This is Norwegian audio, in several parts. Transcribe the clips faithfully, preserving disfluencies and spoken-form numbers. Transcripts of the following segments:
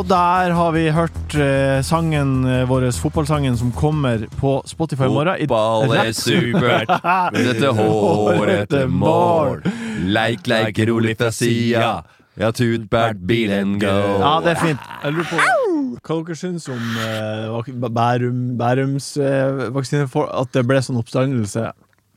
der har vi hørt uh, sangen uh, vår, fotballsangen som kommer på Spotify i morgen. Fotball er supert, dette hårete mål. Leik, leik, rolig fra sida. Ja, tut, bært, bilen, go. Ja, det er fint. Jeg lurer på hva dere synes om uh, Bærum, Bærums uh, vaksine, for at det ble sånn oppstandelse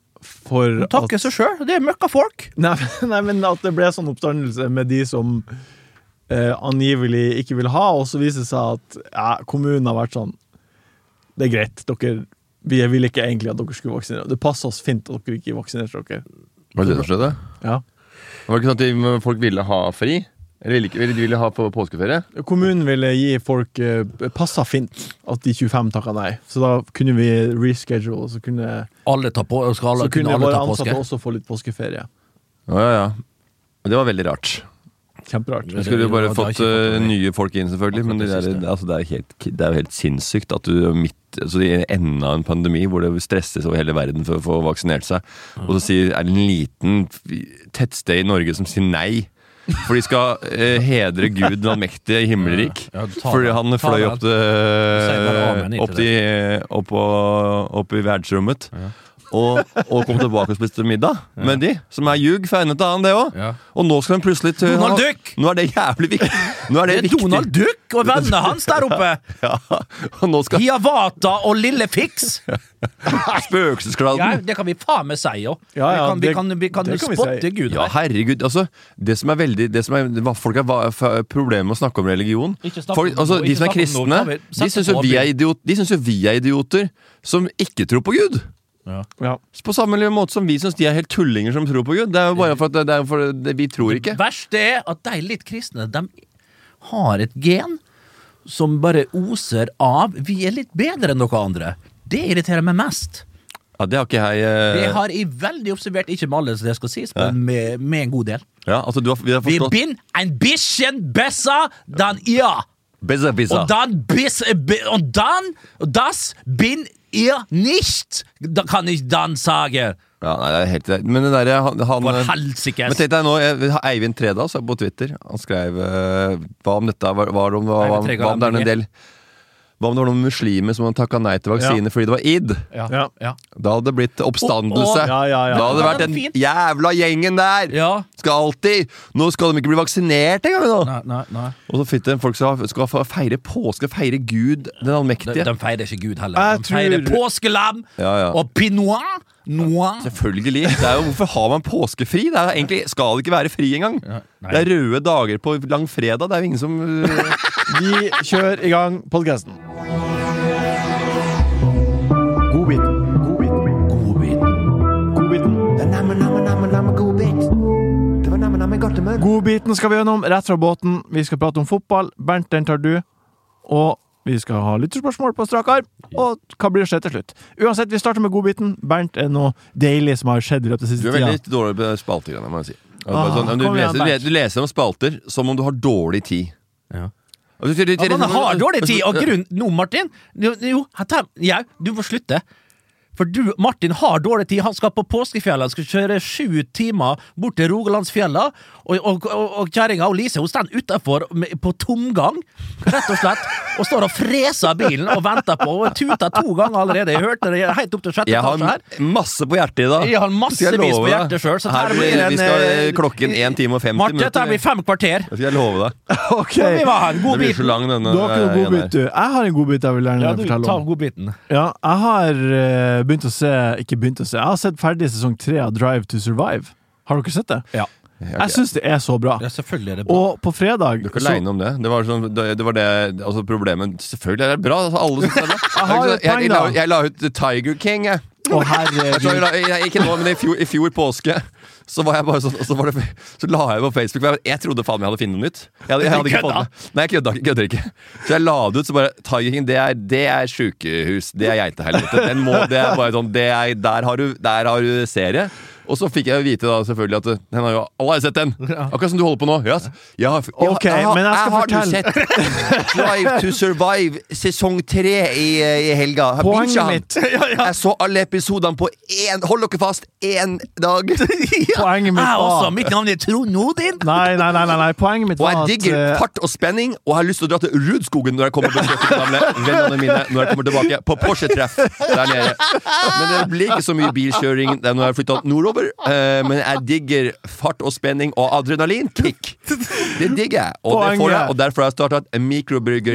for takke seg selv, det er møkka folk. Nei, nei, men at det ble sånn oppstandelse med de som uh, angivelig ikke vil ha, og så viser det seg at ja, kommunen har vært sånn, det er greit, dere, vi vil ikke egentlig at dere skulle vaksinere. Det passer oss fint at dere ikke vaksinerer dere. Var det det som skjedde? Ja. Var det ikke sånn at folk ville ha fri? Eller ville, ikke, ville de ville ha på påskeferie? Kommunen ville gi folk uh, passet fint at de tjuefem takket nei. Så da kunne vi reschedule, så kunne alle ta på, skal alle, så kunne, kunne alle våre ta påske. ansatte også få litt påskeferie. Ja, ja, ja. Det var veldig rart. Kjemperart. Vi skulle jo bare fått uh, nye folk inn selvfølgelig, men det er, altså, det, er helt, det er jo helt sinnssykt at du midt altså, i enden av en pandemi hvor det stresses over hele verden for å få vaksinert seg, og så sier, er det en liten tettsted i Norge som sier nei. For de skal eh, hedre Gud den allmektige himmelrik. Ja, ja, fordi han fløy opp, til, opp, til, opp, på, opp i verdsrommet ja. og, og kom tilbake og spiste middag ja. Med de, som er ljug, feinet av han det også ja. Og nå skal han plutselig til Donald Duck! Nå er det jævlig viktig. Nå er det, det er viktig. Donald Duck og vennene hans der oppe. Ja, og nå skal Hiawatha og Lille Fix. Spøkelseskladden. Ja, det kan vi faen med si jo. Ja, ja, vi kan, vi kan, vi kan, kan spotte si. Gud. Ja, herregud, altså, det som er veldig, det som er, folk har problemer med å snakke om religion. Folk, altså, de som er kristne, de synes jo vi er idiot, de synes jo vi er idioter som ikke tror på Gud. Ja. Ja. På samme måte som vi synes de er helt tullinger som tror på Gud. Det er jo bare for at det, det er for det, vi tror ikke. Det verste er at de litt kristne, de har et gen som bare oser av vi er litt bedre enn noen andre. Det irriterer meg mest. Ja, det har ikke jeg uh... Det har jeg veldig observert, ikke med alle så det skal sies, men med, med en god del. Ja, altså du har, vi har forstått... Vi bin ein bisschen besser dan ihr. Besser, besser. Und dann bis, und dann, das bin ihr nicht. Da kan ich dann sagen. Ja, nei, det er helt rett. Men det der, han, han For helsikes. Men tenk deg nå, Eivind Tredal på Twitter, han skrev uh, hva om dette, hva, hva, om, hva, hva, hva om det er en del hva om det var noen muslimer som hadde takket nei til vaksine ja. Fordi det var id ja. Ja. Da hadde det blitt oppstandelse oh, oh. Ja, ja, ja. Da hadde det vært den jævla gjengen der ja. Skal alltid, nå skal de ikke bli vaksinert en gang nå nei, nei, nei. Og så fikk det folk som skal feire påske, feire Gud den allmektige De, de feirer ikke Gud heller, de tror... feirer påskelam ja, ja. Og pinot Noir. Selvfølgelig, det er jo hvorfor har man påskefri? Det er egentlig, skal det ikke være fri engang ja, det er røde dager på lang fredag det er jo ingen som Vi kjører i gang podcasten Godbiten Godbiten Godbiten Godbiten Det er namme, namme, namme, namme godbit Det var namme, namme godt med Godbiten skal vi gjennom, rett fra båten Vi skal prate om fotball, Bernt den tar du Og vi skal ha lytterspørsmål på strak arm, og hva blir det skje til slutt? Uansett, vi starter med godbiten. Bernt er noe deilig som har skjedd i løpet av siste tida. Du er veldig tida. dårlig på spalter, må jeg si. Ah, sånn, du, leser, igjen, du leser om spalter som om du har dårlig tid. Ja. Du, du, du, ja, man har dårlig tid, og grunn... Nå, Martin, jo, jo, ja, du må slutte. For du, Martin, har dårlig tid. Han skal på påskefjellet. Han skal kjøre sju timer bort til Rogalandsfjellet. Og, og, og, og kjæringa og Lise, hun stender utenfor med, på tomgang, rett og slett, og står og freser bilen og venter på, og tuter to ganger allerede. Jeg hørte det helt opp til sjette etasje her. Jeg har masse på hjertet i dag. Jeg har massevis på hjertet selv. Så her blir en... Vi skal klokken en time og femti Martin, minutter. dette blir fem kvarter. Det skal jeg love deg. Ok. Så vi var en god det blir så lang denne. Du har ikke noen godbit, du. Jeg har en godbit jeg vil gjerne ja, du, fortelle om. Ta godbiten. Ja, jeg har uh, begynt å se, ikke begynt å se, jeg har sett ferdig sesong tre av Drive to Survive. Har dere sett det? Ja. Jeg synes det er så bra. Ja, selvfølgelig er det bra. Og på fredag Du er ikke alene om det. Det var, sånn, det, det var det altså problemet. Selvfølgelig er det bra. Altså, alle synes det er bra. Jeg, har jeg, jeg, jeg, la, jeg la ut Tiger King, jeg. Å, herregud. Jeg, jeg, jeg, ikke nå, men i fjor, i fjor påske så var jeg bare sånn, så, var det, så la jeg på Facebook. Jeg, jeg trodde faen jeg hadde funnet noe nytt. Jeg hadde, jeg hadde ikke fått det. Nei, jeg kødda, kødder ikke. Så jeg la det ut, så bare Tiger King, det er, det er sykehus. Det er geitehelvete. Den må, det er bare sånn, det er, der har du, der har du serie. Og så fikk jeg jo vite da selvfølgelig at den har jo, alle har sett den. Akkurat som du holder på nå. Yes. Jeg har, jeg, Ok, jeg, har, men jeg skal jeg har fortelle. sett Drive to Survive sesong tre i, i helga. Har Poenget binget han. mitt Jeg så alle episodene på én, hold dere fast, én dag. Poenget mitt Jeg også, var mitt navn er Trond Odin. Nei, nei, nei, nei, nei. Poenget mitt Og var jeg at digger eh, fart og spenning, og har lyst til å dra til Rudskogen når jeg kommer til de gamle vennene mine når jeg kommer tilbake på Porsche-treff der nede. Men det blir ikke så mye bilkjøring der når jeg har flyttet nordover. Eh, men jeg digger fart og spenning og adrenalinkick. Det digger jeg, og det får jeg, og derfor har jeg startet en mikrobryggeri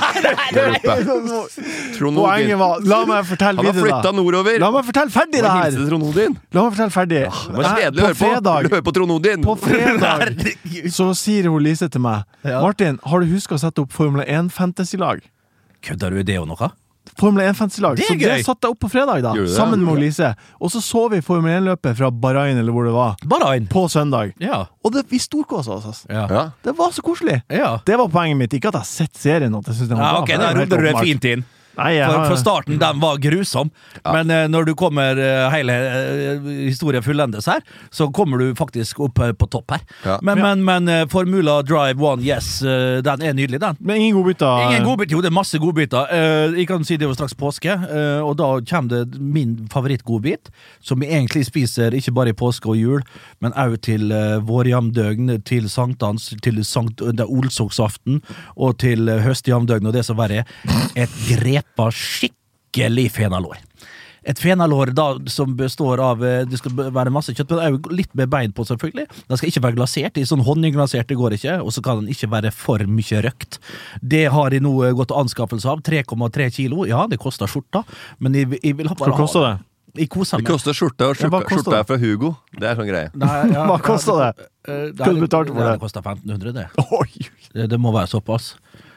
der oppe. Trond Odin. Poenget var La meg fortelle Han har videre, flyttet da. nordover. La meg fortelle ferdig det Og her. hilse til Trond Odin. La meg fortelle ferdig. Det var kjedelig å høre på. fredag, Vil du høre på Trond Odin? på fredag Herregud. så sier hun Lise til meg Ja. Martin, har du husket å sette opp Formel én fantasy-lag? Kødder du det og noe? Formel én fantasy-lag. Det er Så det gøy. satte jeg opp på fredag, da. Gjorde du det? Sammen med Lise. Og så så vi Formel én-løpet fra Bahrain, eller hvor det var, Bare en. på søndag. Ja. Og det, vi storkosa oss. Altså. Ja. Ja. Det var så koselig. Ja. Det var poenget mitt. Ikke at jeg har sett serien. At jeg synes den var Ja, bra, ok, for det da er jo helt rodde du det åpenbart. fint inn. Nei, jeg For, har- for starten, den var grusom. Men eh, når du kommer eh, hele eh, historien fullendes her, så kommer du faktisk opp eh, på topp her. Ja. Men, Ja. men, men eh, Formula Drive One, yes, eh, den er nydelig, den. Men ingen godbiter. Ingen godbiter, jo det er masse godbiter. Eh, jeg kan si det er jo straks påske, eh, og da kommer det min favorittgodbit, som jeg egentlig spiser ikke bare i påske og jul, men også til uh, vårjamdøgn, til sankthans, til sankt, det er olsoksaften, og til uh, høstjamdøgn, og det som verre er, et grepa skikkelig fenalår. Et fenalår da, som består av eh, det skal være masse kjøtt, men også litt med bein på, selvfølgelig. Den skal ikke være glasert. I sånn honningglasert det går ikke, og så kan den ikke være for mye røkt. Det har jeg nå eh, gått til anskaffelse av. tre komma tre kilo. Ja, det koster skjorta, men jeg, jeg vil ha bare Hva koster det? Jeg koser Det meg. koster skjorte, og Ja, hva skjorta, koster skjorta det? er fra Hugo. Det er sånn greie. Nei, ja, Hva koster det? eh, Hva du betalte for ja, det? Det koster femten hundre, det. Oi. Det, det må være såpass.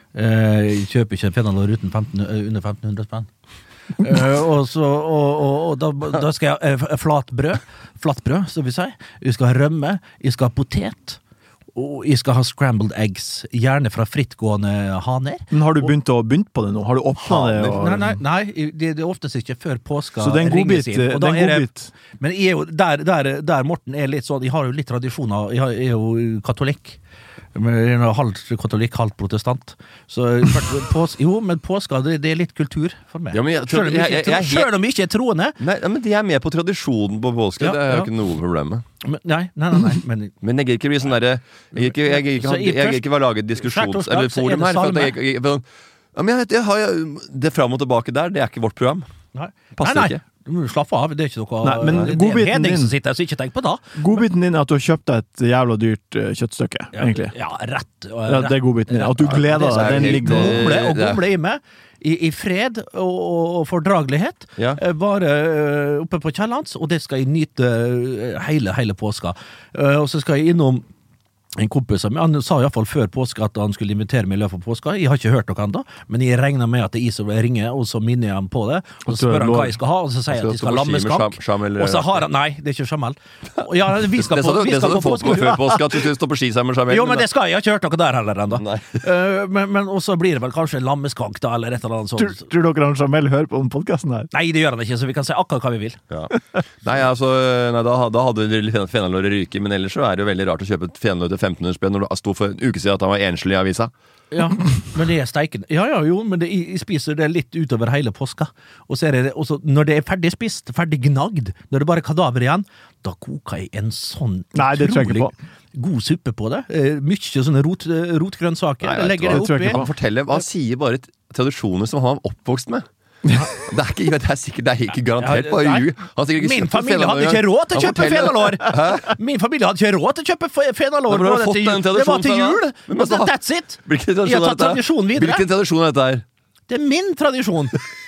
Eh, jeg kjøper ikke en fenalår uten femten, eh, under femten hundre spenn. Eh, og så og, og, og da, da skal jeg uh, flatbrød, flatbrød, som vi sier. Jeg skal ha rømme, jeg skal ha potet, og jeg skal ha scrambled eggs. Gjerne fra frittgående haner. Men har du begynt, å, begynt på det nå? Har du åpna det? Og... Nei, nei, nei det, det er oftest ikke før påska. Så det er en ringes godbit. inn, Det og da er en er det- godbit. Men jeg er jo, der, der, der Morten er litt sånn, jeg har jo litt tradisjoner, jeg har- jeg er jo katolikk. Men jeg er halvt katolikk, halvt protestant. Så pås, jo, men påska, det, det er litt kultur for meg. Ja, men jeg- Selv om jeg, jeg- jeg- ikke, jeg- selv om jeg ikke er troende. Nei, ja, men de er med på tradisjonen på påske. Ja, det er jo ja. ikke noe problem med. Men, nei, nei, nei, nei, men Men jeg gidder ikke bli sånn derre Jeg gidder ikke, jeg gidder ikke, Så ha- i jeg gidder først- ikke bare lage et diskusjons... skjærtorsdag Eller så er forum det her. For at salme. jeg, jeg, for, ja, men jeg, jeg har jo Det fram og tilbake der, det er ikke vårt program. nei. Passer nei, nei. ikke. Du må slappe av, det er ikke noe Nei, men det er en godbiten hedning din- som sitter her, så ikke tenk på det. Godbiten din er at du har kjøpt deg et jævla dyrt eh, kjøttstykke, egentlig. Ja, rett. og Ja, rett. det er godbiten din. At du gleder Det er deg. Den helt- ligger der. Gomle og Det er- gomle i meg i, i fred og, og, og fordragelighet. Ja. Eh, Bare eh, oppe på Kjellands, og det skal jeg nyte eh, hele, hele påska. Eh, Og så skal jeg innom en kompis av meg, han sa i hvert fall før påske at han skulle invitere meg i løpet av påska. Jeg har ikke hørt noe ennå, men jeg regner med at det er jeg som ringer, og så minner jeg ham på det. Og så spør han hva jeg skal ha, og så sier jeg at jeg skal ha lammeskank. Og så har han Nei, det er ikke Jamel. Og Ja, vi skal Det på, sa du, vi det sa skal du på folk på påske. før påske, at du skulle stå på ski sammen med Jamel. Jo, men det skal jeg. Jeg har ikke hørt noe der heller ennå. Nei. Eh, men men også blir det vel kanskje en lammeskank, da, eller et eller annet Tror, sånt. tror dere han Jamel hører på den podkasten her? Nei, det gjør han ikke, så vi kan si akkurat hva vi vil. Ja. Nei, altså, nei, da, da hadde fenalåret ryket, men ellers så er det jo veldig rart å kjøpe et fenalår til femten hundre spenn når det sto for en uke siden at han var enslig i avisa. Ja, men det er steiken. Ja, ja, jo, men det, jeg spiser det litt utover hele påska. Og så er det også, når det er ferdig spist, ferdig gnagd, når det bare er kadaver igjen, da koker jeg en sånn Nei, det tror jeg ikke utrolig god suppe på det. Eh, Mykje sånne rot, rotgrønnsaker. Nei, Jeg vet legger du det hva, tror jeg ikke oppi. Han forteller, han sier bare t- tradisjoner som han var oppvokst med. Det er, ikke, det er sikkert Det er ikke garantert Ja, bare nei. ljug. Han har sikkert ikke Min kjøpt familie fenalår hadde ikke engang. råd til å Han kjøpe forteller- fenalår! Min familie hadde ikke råd til å kjøpe fe- fenalår. Hvor har du både fått til den jul. Det var til tradisjonen jul! fra da? Men Og så hva- that's it! Hvilken Jeg tradisjon har er tatt dette? tradisjonen videre. Hvilken tradisjon er dette her? Det er min tradisjon.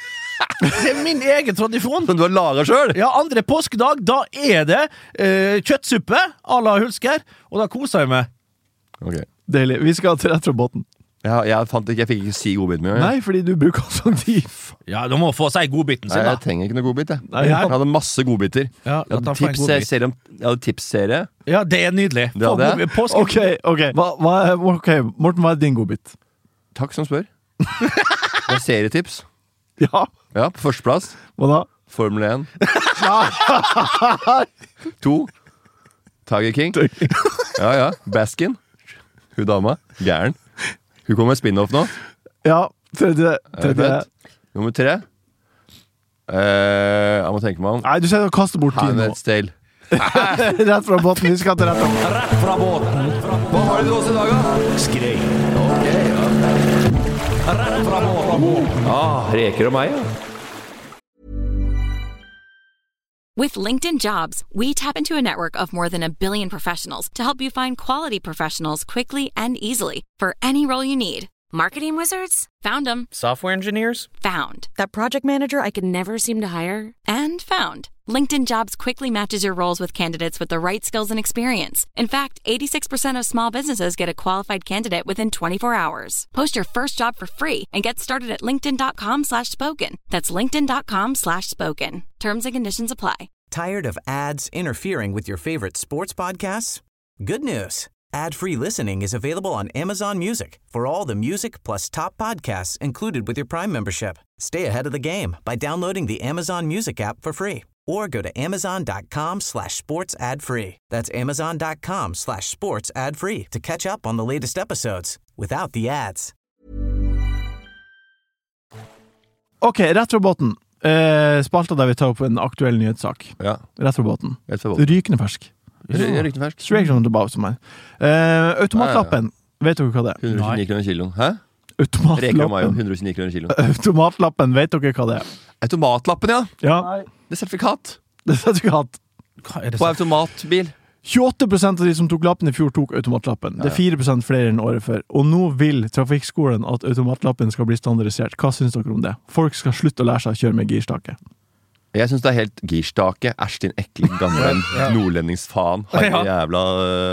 Det er min egen tradisjon. Som du har laget selv? Ja, andre påskedag, da er det eh, kjøttsuppe à la Hulsker, og da koser jeg meg. Ok. Deilig. Vi skal til Retrobåten. Jeg, jeg, fant ikke, jeg fikk ikke si godbiten min. Nei, fordi du bruker sånn tid. Ja, du må få si godbiten Nei, sin, jeg da. trenger ikke noe godbit. Jeg. Nei, jeg hadde masse godbiter. Ja, Jeg la ta hadde få en tips, godbit. serie om, jeg hadde tipsserie. Ja, det er nydelig. Det Få hadde jeg. godbit. Påske... Ok, ok. Hva, hva er, ok, Morten, hva er din godbit? Takk som spør. Det er serietips. Ja, Ja, på førsteplass. hva da? Formel én. To. Tiger King. Ja, ja. Baskin. Hun dama. Gæren. Hun kommer med spin-off nå. Ja, tredje. tredje. Nummer tre. Eh, jeg må tenke meg om. Nei, du sier å kaste bort tid nå. Handmaid's Tale. Rett fra båten, vi skal til rett fra Rett fra båten. Hva har du til oss i dag, da? Skrei. Ok, ja. Rett fra båten. Ah, reker og meg, ja. With LinkedIn Jobs, we tap into a network of more than a billion professionals to help you find quality professionals quickly and easily for any role you need. Marketing wizards? Found them. Software engineers? Found. That project manager I could never seem to hire? And found. LinkedIn Jobs quickly matches your roles with candidates with the right skills and experience. In fact, eighty-six percent of small businesses get a qualified candidate within twenty-four hours. Post your first job for free and get started at linkedin.com slash spoken. That's linkedin.com slash spoken. Terms and conditions apply. Tired of ads interfering with your favorite sports podcasts? Good news. Ad-free listening is available on Amazon Music for all the music plus top podcasts included with your Prime membership. Stay ahead of the game by downloading the Amazon Music app for free or go to amazon.com slash sports ad free. That's amazon.com slash sports ad free to catch up on the latest episodes without the ads. Ok, rett fra båten. Eh, spalta der vi tar opp en aktuell nyhetssak. Ja. Rett fra båten. Rett fra båten. Rykende fersk. Rykende fersk. Straight from the bow, som er. Eh, automatlappen, vet dere hva det er? hundre og tjueni kroner kiloen. Hæ? Reker og mayo, Automatlappen. hundre og tjueni kroner kiloen. Automatlappen, vet dere hva det er? Automatlappen, ja. Ja, Det er sertifikat. det har du ikke hatt. Hva er det På så? automatbil. tjueåtte prosent av de som tok lappen i fjor tok automatlappen. Det er fire prosent flere enn året før. Og nå vil trafikkskolen at automatlappen skal bli standardisert. Hva synes dere om det? Folk skal slutte å lære seg å kjøre med girstake. Jeg synes det er helt girstake. Æsj, din ekle gamle nordlendingsfaen. Herre Ja. jævla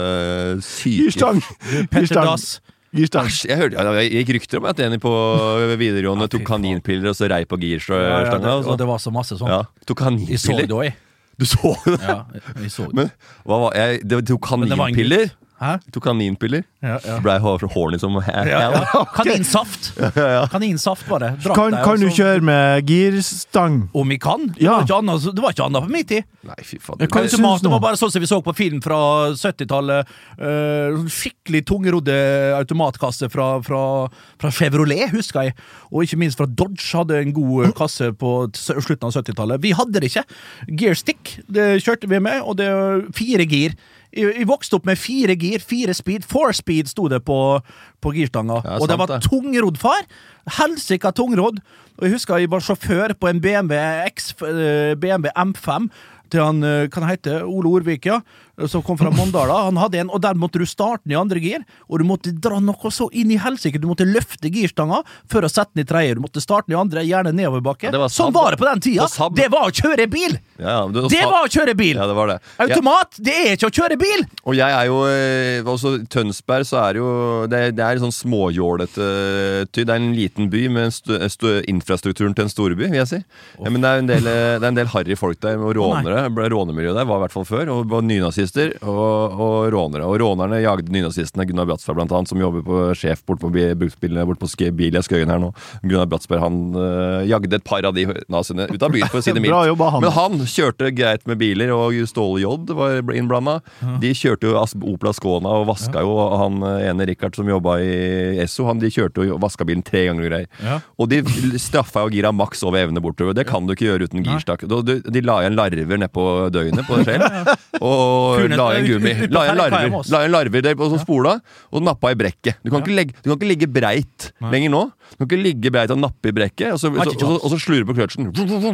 øh, syke. Girstang! Petter Girstang. Dass. Girstang. Æsj, jeg, hørte, ja, jeg gikk rykter om at en på videregående Ja, fy tok faen. kaninpiller og så rei på Ja, ja, girstanga. det, og så- og det var så masse sånn. Ja, tok Jeg så det kaninpiller. også, jeg. Du så det? Ja, jeg så det. Men hva var jeg? Det tok Men det var en gutt. kaninpiller. Hæ? Tok kaninpiller. Ja, ja. Blei horny som hell. Ja, ja. Kaninsaft. Kaninsaft var det. Drakk Kan, det, kan og du så- kjøre med girstang? Om vi kan? Det Ja. var ikke annet, det var ikke annet på min tid. Nei, fy faen. Jeg kan- Hva Automat, synes det nå? var bare sånn som vi så på film fra syttitallet. Uh, skikkelig tungerodde automatkasse fra, fra, fra Chevrolet, husker jeg. Og ikke minst fra Dodge hadde en god eh, kasse på t- slutten av syttitallet. Vi hadde det ikke. Gearstick det kjørte vi med, og det er fire gir. Jeg, jeg vokste opp med fire gir, fire speed. Four speed sto det på, på girstanga. Ja, og det sant var det. tungrodd, far. Helsika tungrodd. Og jeg husker jeg var sjåfør på en B M W X, eh, B M W M fem til han, eh, kan han hete, Ole Orvik, ja, som kom fra Mondala. Han hadde en, og der måtte du starte den i andre gir, og du måtte dra noe så inn i helsike. Du måtte løfte girstanga før å sette den i tredje. Du måtte starte den i andre, gjerne nedoverbakke. Ja, det var sånn Saab. var det på den tida. Det var Saab. Det var å kjøre bil! Ja, ja, det, Det var å kjøre bil! Ja, det var det. Jeg, Automat, det er ikke å kjøre bil! og jeg er jo eh, også Tønsberg, så er jo Det er, det er sånn småjålete ty. Det er en liten by med en stu, stu, infrastrukturen til en storby, vil jeg si. Ja, men det er en del, eh, det er en del harry folk der, og rånere. Rånemiljøet der var i hvert fall før. Og det var nynazister og, og rånere. Og rånerne jagde nynazistene. Gunnar Bratsberg, blant annet, som jobber på sjef bort på bruksbilene bort på Sk- Bilia Skøyen her nå. Gunnar Bratsberg, han øh, jagde et par av de naziene ut av byen, for å si det mildt. Bra jobba, han. Men han kjørte greit med biler, og Ståle J var innblanda. De kjørte jo As- Opel Ascona og vaska jo, og han øh, ene Rikard som jobba i Esso, han de kjørte jo vaska bilen tre ganger og greier. Ja. Og de straffa jo gira maks over evne bortover. Det kan du ikke gjøre uten girstak. De, de, de la igjen larver nedpå døgnet på deg selv, og Furnet, la igjen ut- gummi. ut- ut på La igjen Ferrikaia larver, med oss. la igjen larver der på så spola, og nappa i brekket. Du kan, ikke, legge, du kan ikke ligge breit lenger nå. Du kan ikke ligge breit og nappe i brekket, og så, Har så, ikke og så, kjangs. og så slure på kløtsjen.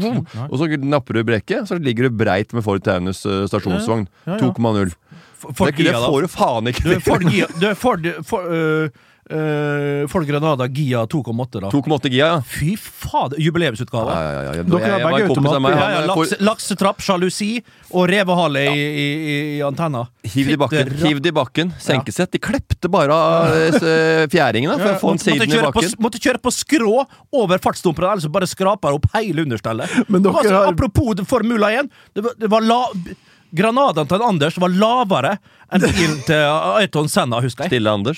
Og så napper du i brekket, så ligger du breit med Ford Taunus eh, stasjonsvogn. Ja, ja. to komma null. For, for Det, det Gia, da. får du faen ikke Du er Ford Gia Du er Ford, for, øh, øh, Ford Granada Gia to komma åtte, da. to komma åtte Gia, ja. Fy fader, jubileumsutgave. Ja, ja, ja, ja. Dere har Jeg- jeg var begge en kompis av meg, automat. Ja, ja, han, eh, laks, laksetrapp, sjalusi og revehale i, i, i, i antenna. Hiv det i bakken, Fytte hiv det i bakken. Senkesett. De klepte bare av eh, fjæringene for å få en måtte, måtte, siden i kjøre på, bakken. måtte kjøre på skrå over fartsdumperen, ellers så bare skraper opp hele understellet. Men dere Altså, har- apropos det Formula én, det var, det var la, Granadaen til Anders var lavere enn bilen til Ayrton Senna, husker jeg. Stille Anders.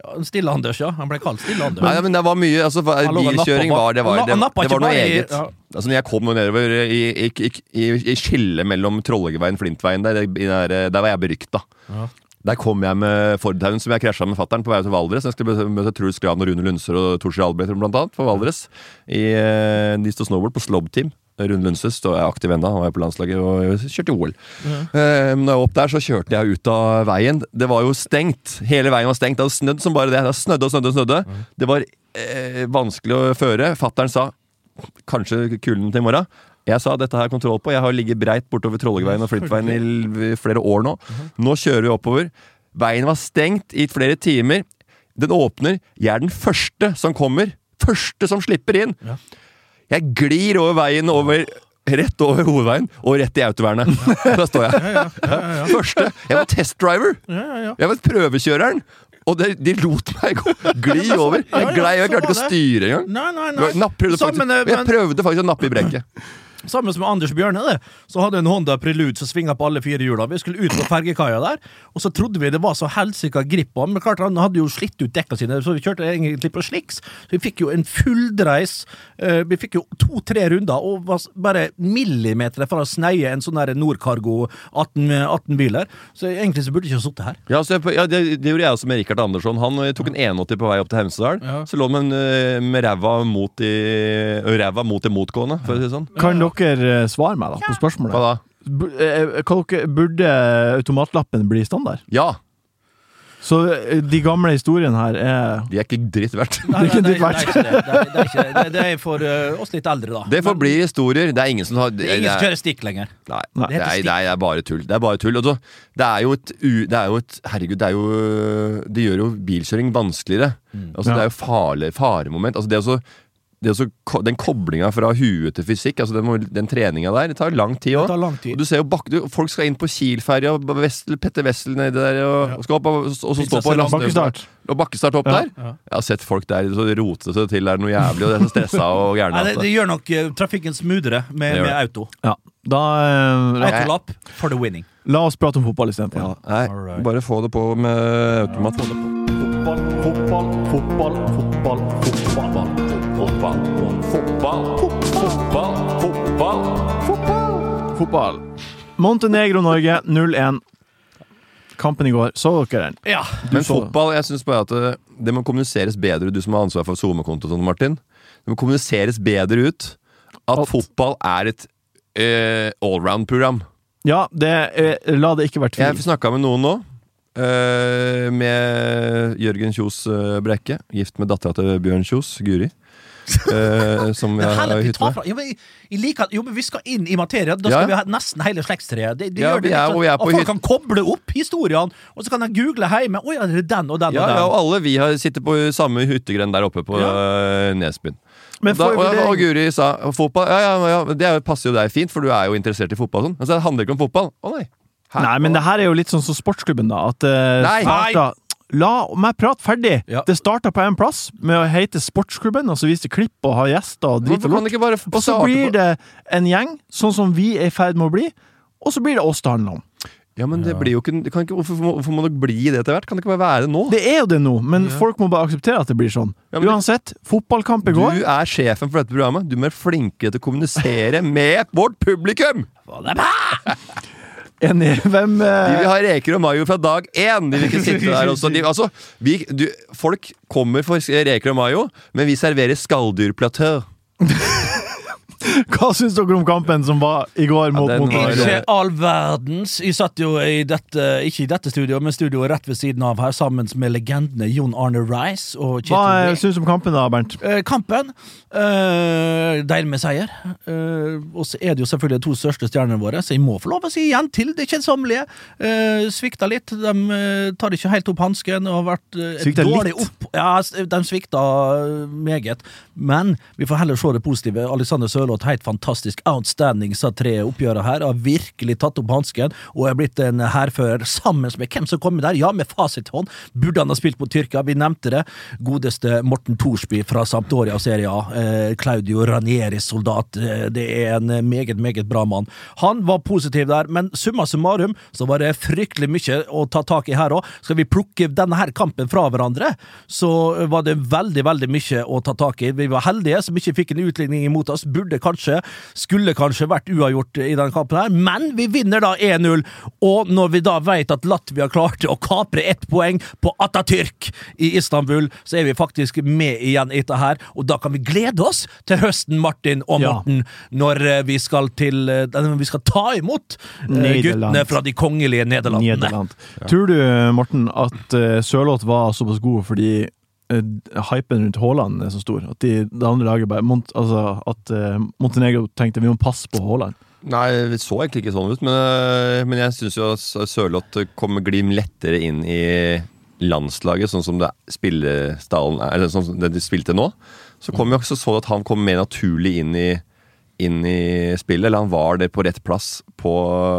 Stille Anders, ja. Han ble kalt Stille Anders. Nei, men det var mye, altså bilkjøring var, det var, det, det var noe eget. Ja. Altså når jeg kom nedover i, i, i, i, i skillet mellom Trollhøgveien og Flintveien, der, der, der var jeg berykta. Ja. Der kom jeg med Fordhaugen, som jeg krasja med fatteren på vei til Valdres. Jeg skulle møte Truls Graven og Rune Lundsør og Torsi Albrecht blant annet på Valdres. I de stod snowboard på Slob Team. Rune Lundsøs og jeg er aktiv enda, han var på landslaget og kjørte O L. Ja. Eh, når jeg var opp der, så kjørte jeg ut av veien. Det var jo stengt. Hele veien var stengt. Det hadde snødd som bare det. Det snødde og snødde og snødde. Ja. Det var eh, vanskelig å føre. Fatteren sa kanskje kulen til i morgen. Jeg sa dette har jeg kontroll på. Jeg har ligget breit bortover Trollhøgveien og Flintveien i flere år nå. Nå kjører vi oppover. Veien var stengt i flere timer. Den åpner. Jeg er den første som kommer. Første som slipper inn. Ja. Jeg glir over veien, over, rett over hovedveien, og rett i autovernet. Der står jeg. Ja, ja, ja, ja. Første. Jeg var testdriver. Ja, ja, ja. Jeg var prøvekjøreren. Og de, de lot meg gå, gli over. Jeg glei, jeg klarte ikke å styre engang. Nei, nei, nei. Napp, prøvde faktisk, men, jeg prøvde faktisk å nappe i brekket. Sammen med Anders Bjørne det, så hadde en Honda Prelude som svinget på alle fire hjula. Vi skulle ut på fergekaia der, og så trodde vi det var så helsika gripp på. Men klart han hadde jo slitt ut dekka sine, så vi kjørte egentlig på sliks. Så vi fikk jo en fulldreis. Uh, vi fikk jo to-tre runder, og var bare millimeter fra å sneie en sånn der Nordcargo atten-biler. Så egentlig så burde jeg ikke ha sittet her. Ja, så jeg, ja det, det gjorde jeg også med Rikard Andersson. Han tok en enogti på vei opp til Hemsedal. Ja. Så lå han med, med ræva mot i ræva mot det motgående, for å si sånn. Kan dere svare meg da på spørsmålet? Hva da? B- burde automatlappen bli standard? Ja. Så de gamle historiene her er... De er ikke dritt verdt. Nei, nei, det, er ikke det. Det, er, det, er ikke det. Det er for uh, oss litt eldre da. Det får bli historier. Det er ingen som har... Det er ingen som kjører stikk lenger. Nei, nei. Det, er, det er bare tull. Det er bare tull. Og så, det er jo et... Det er jo et herregud, det er jo... Det gjør jo bilkjøring vanskeligere. Mm. Altså, ja. Det er jo farlig, faremoment. Altså, det er jo så... Det er også, den koblinga fra huet til fysikk, altså den, den treninga der, det tar lang tid også. Det tar lang tid. Og du ser jo bak, du, folk skal inn på Kielferja, og Vestel, Petter Wessel nede der, og, ja. og skal opp, og, og så stå på bakkestart. Og bakkestart opp ja. Der. Ja. Jeg har sett folk der, så de roter seg til, er det noe jævlig, og det er så stressa og gærne. Ja, det, det gjør nok uh, trafikken smoothere med, med auto. Ja. Da... Uh, Autolapp for the winning. La oss prate om fotball i stedet. Ja. Nei, right. Bare få det på med automat. Ja, fotball, fotball, fotball, fotball, fotball, fotball, fotball, fotball, fotball, fotball, fotball. Montenegro Norge null en. Kampen i går, så dere den? Ja. Men fotball, jeg synes bare at det, det må kommuniseres bedre, du som har ansvar for SoMe-kontoen, Martin. Det må kommuniseres bedre ut at Alt. Fotball er et uh, allround-program. Ja, det er, la det ikke være tvil. Jeg snakket med noen nå. Uh, med Jørgen Kjos uh, Brekke, gift med datteren til Bjørn Kjos, Guri. Uh, som jeg har hytt med. Jo, men, like, jo, men vi skal inn i materie. Da skal ja. Vi ha nesten hele slektstreet. Det, det ja, gjør det er, liksom, og, og folk kan koble opp historiene, og så kan de google hjemme. Oi, er det den og den ja, og den? Ja, og alle vi har sitter på samme hyttegren der oppe på ja. uh, Nesbyen. Men da, og, og Guri sa fotball, ja, ja, ja, det passer jo deg fint, for du er jo interessert i fotball sånn. Altså, det handler ikke om fotball. Å nei. Her, nei, men det her er jo litt sånn som sportsklubben da, at uh, nei, starta, la meg prate ferdig. Ja. Det startet på en plass med å hete sportsklubben, og så viste klipp og ha gjester og drit og lort. Og så blir det en gjeng, sånn som vi er i ferd med å bli, og så blir det oss det handler om. Ja, men det blir jo ikke, det kan ikke hvorfor, må, hvorfor må det bli det etter hvert? Kan det ikke bare være det nå? Det er jo det nå, men ja. Folk må bare akseptere at det blir sånn. Ja, uansett, fotballkamp i går. Du er sjefen for dette programmet. Du må være flinkere til å kommunisere med vårt publikum! Hva er det? Enig. Hvem uh... De vil ha reker og mayo fra dag én. De vil ikke sitte der også. De, altså, vi, du, folk kommer for reker og mayo, men vi serverer skalldyrplatør. Hva synes dere om kampen som var i går mot, ja, mot var, Ikke all verdens. Jeg satt jo i dette, ikke i dette studio, men studio rett ved siden av her, sammen med legendene Jon Arne Rice og Kjetil. Hva synes du om kampen da, Bernt? Eh, kampen, eh, deilig med seier. Eh, og så er det jo selvfølgelig de to største stjernene våre, så jeg må få lov å si igjen til det kjedsommelige. Eh, svikta litt. De eh, tar ikke helt opp hansken og har vært eh, dårlig opp. Ja, de svikta meget. Men vi får heller se det positive. Alexander Sørloth Sørloth helt fantastisk, outstanding, sa tre oppgjøret her, har virkelig tatt opp hansken, og er blitt en herfører sammen med hvem som kommer der, ja, med fasithånd, burde han ha spilt på Tyrkia, vi nevnte det, godeste Morten Thorsby fra Sampdoria Serie A, eh, Claudio Ranieris soldat, eh, det er en meget, meget bra mann. Han var positiv der, men summa summarum, så var det fryktelig mye å ta tak i her også. Skal vi plukke denne her kampen fra hverandre, så var det veldig, veldig mye å ta tak i. Vi var heldige som ikke fikk en utligning imot oss, burde kanskje, skulle kanskje vært uavgjort i denne kampen her, men vi vinner da en null, og når vi da vet at Latvia klarte å kapre ett poeng på Atatürk i Istanbul, så er vi faktisk med igjen etter her, og da kan vi glede oss til høsten, Martin og Morten, ja. Når vi skal til, vi skal ta imot Nederland. Guttene fra de kongelige Nederlandene. Nederland. Ja. Tror du, Morten, at Sørloth var såpass god fordi hypen rundt Haaland er så stor, at de, det andre laget bare, Mont, altså, at uh, Montenegro tenkte vi må passe på Haaland? Nei, det så egentlig ikke sånn ut, men, men jeg synes jo at Sørloth kommer glim lettere inn i landslaget, sånn som det spillestallen er, eller sånn som det de spilte nå. Så kom jeg også så at han kom mer naturlig inn i, inn i spillet, eller han var der på rett plass på,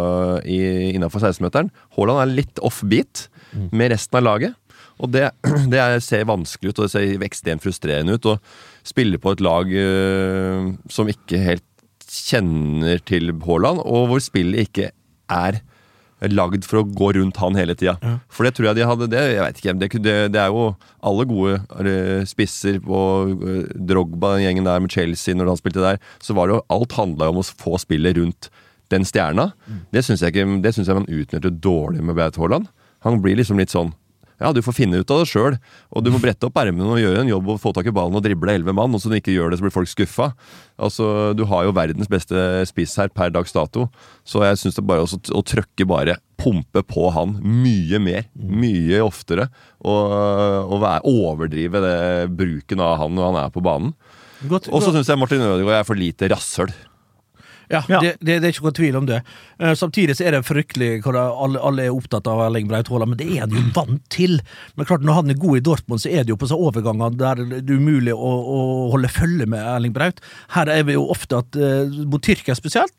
i, innenfor seksten-meteren. Haaland er litt offbeat mm. med resten av laget. Og det, det ser vanskelig ut, og det ser ekstremt frustrerende ut, å spille på et lag uh, som ikke helt kjenner til Haaland, og hvor spillet ikke er lagd for å gå rundt han hele tiden. Ja. For det tror jeg de hadde, det, jeg vet ikke, det, det, det er jo alle gode uh, spisser på uh, Drogba, den gjengen der med Chelsea, når han spilte der, så var det jo, alt handlet om å få spillet rundt den stjerna. Mm. Det synes jeg ikke, det synes jeg man utnytter dårlig med Braut Haaland. Han blir liksom litt sånn, ja, du får finne ut av det selv, og du må brette opp ermen og gjøre en jobb og få tak i ballen og drible elleve mann, og så du ikke gjør det, så blir folk skuffa. Altså, du har jo verdens beste spiss her per dags dato, så jeg synes det bare også å trøkke bare, pumpe på han mye mer, mye oftere, og, og være, overdrive det bruken av han når han er på banen. Og så synes jeg Martin Ødegaard er for lite rassøl. Ja, ja. Det, det, det er ikke noe tvil om det. Uh, samtidig så er det fryktelig hvor alle, alle er opptatt av Erling Braut Haaland, men det er han jo vant til. Men klart, når han er god i Dortmund, så er det jo på så overganger der det er umulig å, å holde følge med Erling Braut. Her er vi jo ofte at, uh, mot Tyrkia spesielt,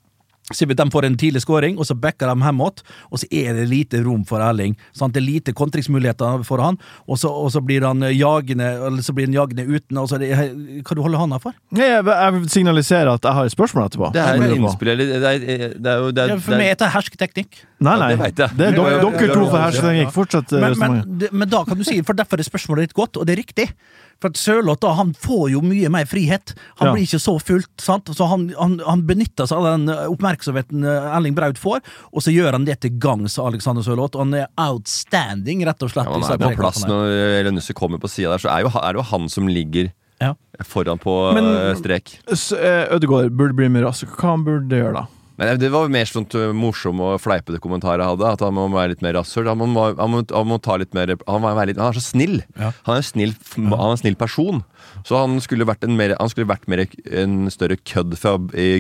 så de får en tidlig scoring, og så backer de hemåt, og så er det lite rom for Erling. Sant? Det er lite kontringsmuligheter for han, og så, og så blir han jagende, eller så blir han jagende uten, og så er det, hva du holder han her for? Jeg, jeg signaliserer at jeg har et spørsmål etterpå. Det er en innspill, eller det er, det er jo... Det er, ja, for meg er det hersketeknikk. Nei, nei, ja, det vet jeg. Det er dere, dere to for hersketeknikk. Fortsett. Men, men, men da kan du si, for derfor er spørsmålet litt godt, og det er riktig. For at Sørloth da, han får jo mye mer frihet. Han ja. Blir ikke så fullt, sant? Så han, han, han benytter seg av den oppmerksomheten Erling Braut får, og så gjør han det til gangs Alexander Sørloth, og han er outstanding, rett og slett. Ja, han er på plass når Elnussi kommer på siden der, så er, jo, er det jo han som ligger ja. Foran på Men, strek. Ødegaard burde bli mer rask. Hva han burde gjøre da? Men det var mer sånt morsom og fleipete kommentarer jeg hadde, at han må være litt mer rassøl. Han må, han må, han må ta litt mer, han må være litt, han er så snill. Ja. Han er en snill, han er en snill person. Så han skulle vært en, mer, han skulle vært mer en større kødd fra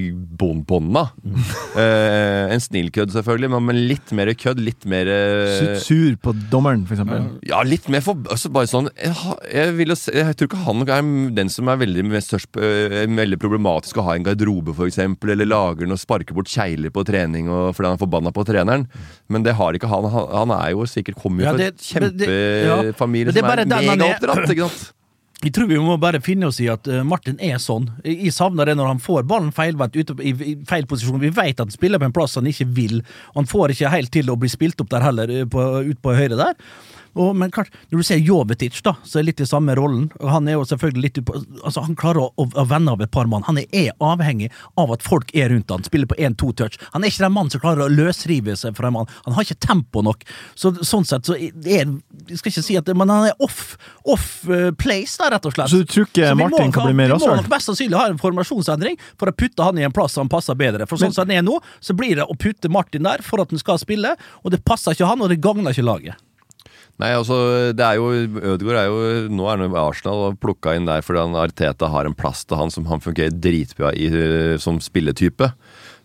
bånda. Mm. Eh, en snill kødd selvfølgelig, men litt mer kødd, litt mer... Eh, sur på dommeren, for eksempel. Ja, litt mer for, altså bare sånn, jeg, jeg, vil, jeg tror ikke han er den som er veldig, størst, veldig problematisk å ha en garderobe, for eksempel, eller lager den og sparker bort kjeiler på trening og fordi han er forbannet på treneren, men det har ikke han. Han, han er jo sikkert kommet ja, fra et kjempefamilie ja, som er megaoppdratt, ikke sant? Jeg tror vi må bare finne oss i at uh, Martin er sånn. Jeg savner det når han får ballen feilvendt ute i, i feil posisjon. Vi vet at han spiller på en plass han ikke vil. Han får ikke helt til å bli spilt opp der heller, på, ut på høyre der. Og, men klart, når du ser Jovetic da, så er litt i samme rollen, og han er jo selvfølgelig litt, altså han klarer å, å vende av et par mann, han er, er avhengig av at folk er rundt han, spiller på en-to touch, han er ikke den mann som klarer å løsrive seg fra en mann, han har ikke tempo nok, så sånn sett så er, jeg skal ikke si at, men han er off, off place da, rett og slett. Så du tror ikke Martin må, kan bli mer rassøl? Vi må nok best sannsynlig ha en formasjonsendring for å putte han i en plass han passer bedre, for sånn som han er nå, så blir det å putte Martin der for at han skal spille, og det passer ikke han, og det gagner ikke laget. Nei, altså, det er jo, Ødegaard er jo, nå er han i Arsenal og plukket inn der fordi han Arteta har en plass til han som han fungerer dritbra i som spilletype.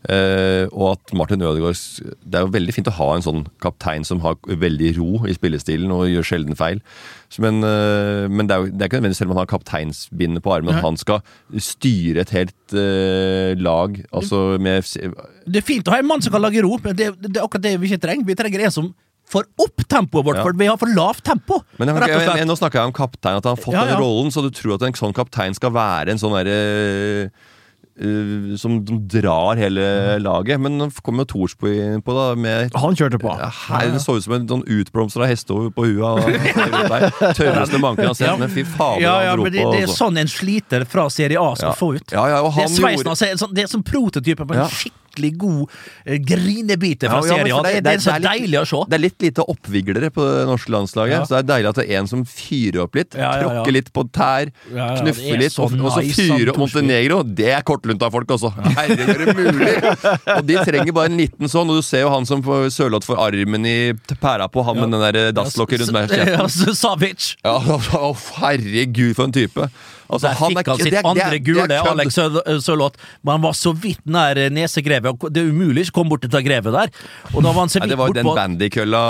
Uh, og at Martin Ødegaard, det er jo veldig fint å ha en sånn kaptein som har veldig ro i spillestilen og gjør sjelden feil, men, uh, men det er jo det er ikke nødvendigvis selv om han har kapteinsbindet på armen, at han skal styre et helt uh, lag, altså med... Det er fint å ha en mann som kan lage ro, men det, det er akkurat det vi ikke trenger. Vi trenger en som får opp tempoet vårt, ja. For vi har for lavt tempo. Men jeg, jeg, jeg, nå snakker jeg om kaptein, at han har fått ja, ja. Den rollen, så du tror at en sånn kaptein skal være en sånn derre Uh, som de drar hele laget. Men nå kommer jo Torsby på da med, han kjørte på ja, her, det så ut som en sånn utblomstra hestehov på huet. Tørreste manken jeg har sett, men fy faen ja, ja, men det, det er sånn en sliter fra Serie A skal ja. Få ut ja, ja, og han det er sveisen gjorde... altså, det er som prototypen på en ja. Skikkelig god uh, grinebiter fra ja, ja, Serie A det, det, det er så det er deilig litt, å se det er litt lite oppviglere på det norske landslaget, ja. Så det er deilig at det er en som fyrer opp litt, ja, ja, ja. Tråkker litt på tær, ja, ja, knuffer litt og, og så fyrer opp Montenegro. Det er kortlunta folk også. Herregud, er det mulig? Og de trenger bare en liten sånn, og du ser jo han som får Sørloth for armen i pæra på han ja. Med den der dasslokket rundt meg ja, Savic ja, herregud for en type altså, der fikk han sitt det, andre det, gule det Alex Sørloth, men han var så vidt nær nesegrevet, det er umulig ikke å komme bort til å ta grevet der og da var han så vidt Nei, det var bort den på bandykølla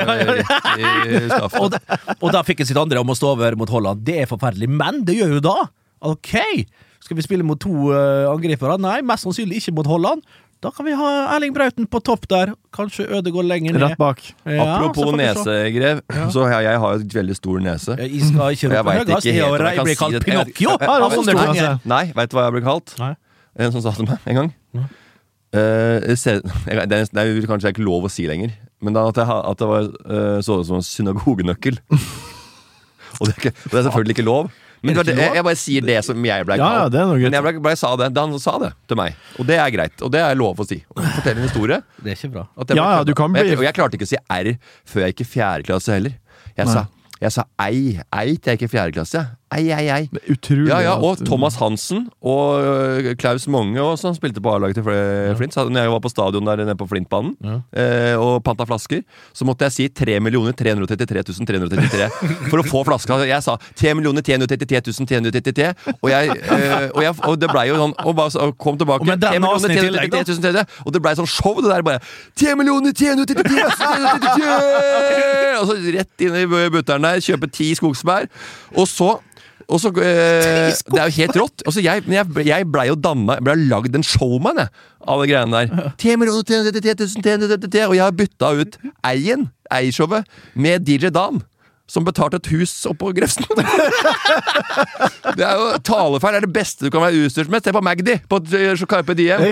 og, og da fikk han sitt andre om å stå over mot Holland, det er forferdelig, men det gjør jo da ok skal vi spille mot to uh, angripere? Nei, mest sannsynlig ikke mot Holland. Da kan vi ha Erling Brauten på topp der. Kanskje Ødegaard lenger ned. Rett bak. Ja, apropos nesegrev, så, så jeg, jeg har jo et veldig stor nese. Jeg skal ikke rope høyest. Jeg, jeg blir kalt Pinocchio. Nei, vet du hva jeg ble kalt? Nei. En som sa til meg en gang. Ja. Uh, se, det, er, det er jo kanskje ikke lov å si lenger, men da at, jeg, at det var uh, så ut som en synagogenøkkel. Og det er, ikke, og det er selvfølgelig ikke lov. Men det, jeg, jeg bare sier det som jeg ble kalt. Ja, ja, det er noe greit. Men jeg ble, bare sa det. Dan sa det til meg. Og det er greit. Og det er lov å si. Fortell en historie. Det er ikke bra. Ja, ja, du kan bli... jeg, og jeg klarte ikke å si R før jeg gikk i fjerde klasse heller. Jeg Nei. sa Jeg sa ei. Ei til jeg gikk i fjerde klasse. Ei, ei, ei. Det er utrolig. Ja, ja, og Thomas Hansen og uh, Klaus Monge også, som spilte på A-laget til Flint. Så når jeg var på stadion der nede på Flintbanen ja. uh, og panta flasker, så måtte jeg si tre millioner tre hundre trettitre tusen tre hundre trettitre for å få flaska. Jeg sa tre millioner tre hundre trettitre tusen tre hundre trettitre og, jeg, uh, og, jeg, og det blei jo sånn og, bare, og kom tilbake tre millioner tre hundre trettitre tusen tre hundre trettitre og det blei sånn show det der bare tre millioner tre hundre trettitre tusen tre hundre trettitre og så rett inn i butteren der, kjøpe ti skogsbær og så Og så, eh, det er jo helt rått altså, jeg, jeg, jeg ble jo dannet Jeg ble lagd en showman jeg, av de greiene der tre millioner tre hundre trettitre tusen tre hundre trettitre og jeg har byttet ut Eien Eiershowet med D J Dan som betalte et hus oppå Grefsen det er jo talefeil er det beste du kan være utstyrt med se på Magdi på Carpe Diem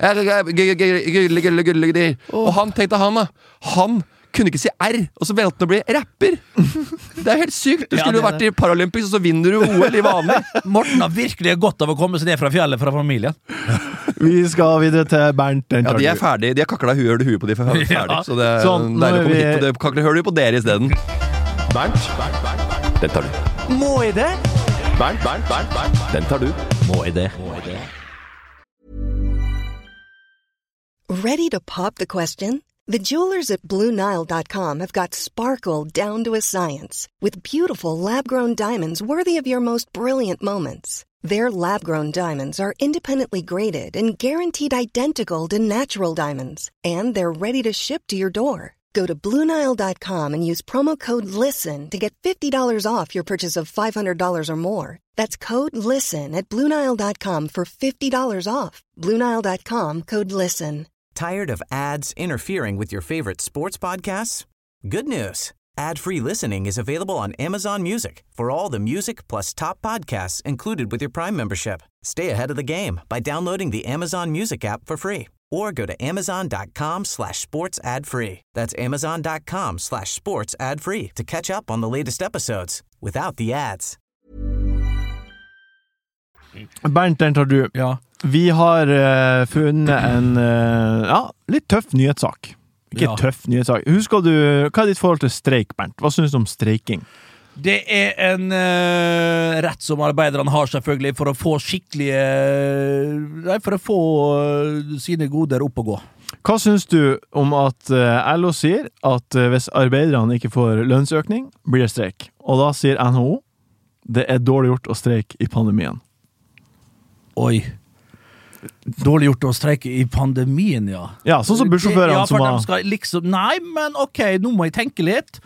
og han tenkte han da han kunne ikke si R, og så valgte han å bli rapper. Det er helt sykt. Du skulle jo ja, vært i Paralympics, og så vinner du O L i vanlig. Morten har virkelig godt av å komme seg ned fra fjellet fra familien. Vi skal videre til Bernt. Ja, de er ferdige. De har kakla huet huet på de for ferdig. Ja. Så det er sånn, deilig å komme vi... hit, og det kakler hører du på dere i stedet. Bernt, Bernt, Bernt. Den tar du. Må jeg det? Bernt, Bernt, Bernt, Bernt. Den tar du. Må jeg det? Må jeg det? Ready to pop the question? The jewelers at Blue Nile dot com have got sparkle down to a science with beautiful lab-grown diamonds worthy of your most brilliant moments. Their lab-grown diamonds are independently graded and guaranteed identical to natural diamonds, and they're ready to ship to your door. Go to Blue Nile dot com and use promo code LISTEN to get fifty dollars off your purchase of five hundred dollars or more. That's code LISTEN at Blue Nile dot com for fifty dollars off. Blue Nile dot com, code LISTEN. Tired of ads interfering with your favorite sports podcasts? Good news. Ad-free listening is available on Amazon Music for all the music plus top podcasts included with your Prime membership. Stay ahead of the game by downloading the Amazon Music app for free or go to amazon.com slash sports ad free. That's amazon.com slash sports ad free to catch up on the latest episodes without the ads. Bernt, den tar du. Ja. Vi har uh, funnet en uh, ja, litt tøff nyhetssak. Ikke ja. tøff nyhetssak. Husker du, hva er ditt forhold til streik, Bernt? Hva synes du om streiking? Det er en uh, rett som arbeiderne har selvfølgelig for å få skikkelige nei, for å få uh, sine goder opp og gå. Hva synes du om at uh, L O sier at uh, hvis arbeiderne ikke får lønnsøkning, blir det streik? Og da sier N H O det er dårlig gjort å streike i pandemien. Oi. Dårlig gjort å streike i pandemien, ja. Ja, sånn som bussjåførene ja, som for var... de skal liksom, nei, men ok, nå må jeg tenke litt.